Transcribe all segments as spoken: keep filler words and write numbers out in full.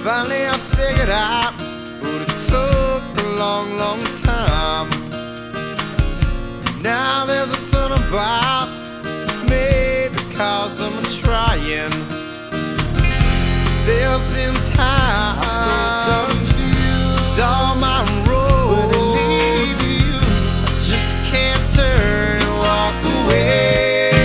Finally I figured out, but it took a long, long time. Now there's a turnabout, maybe cause I'm trying. There's been time, I'm so confused, all my roads, I just can't turn and walk away.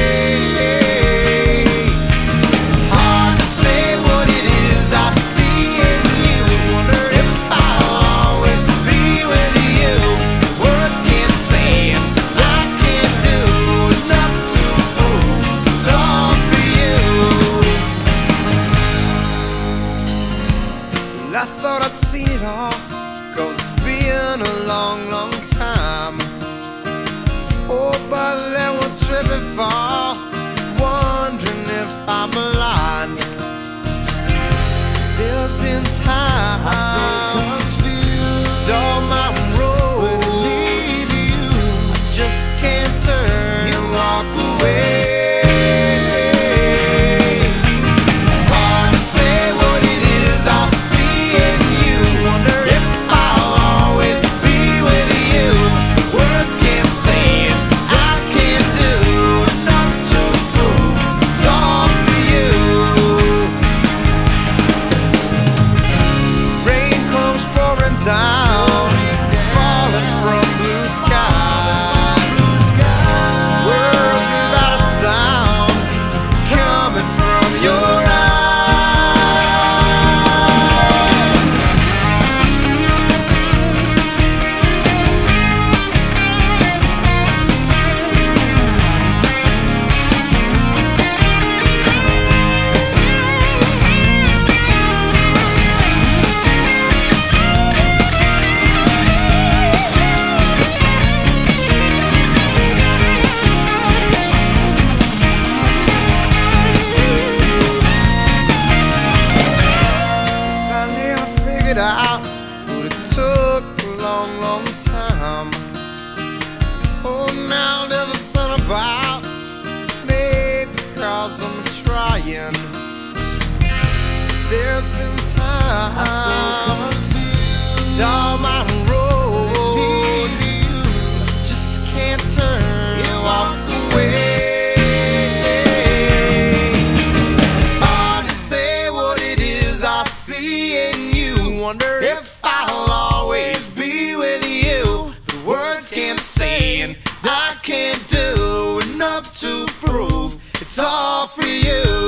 I thought I'd seen it all, cause it's been a long, long time. Oh, but then we'll trip and fall, wondering if I'm blind. There's been time, I'm so confused, all my roads, I just can't turn and walk away. Down, falling from blue skies, words without a sound, coming from your out, but it took a long, long time. Oh, now there's a turnabout, maybe cause I'm trying. There's been time, I'm so confused, all my roads, I just can't turn and walk away. It's hard to say what it is I see in you. Wonder if I'll always be with you. The words can't say and I can't do enough to prove it's all for you.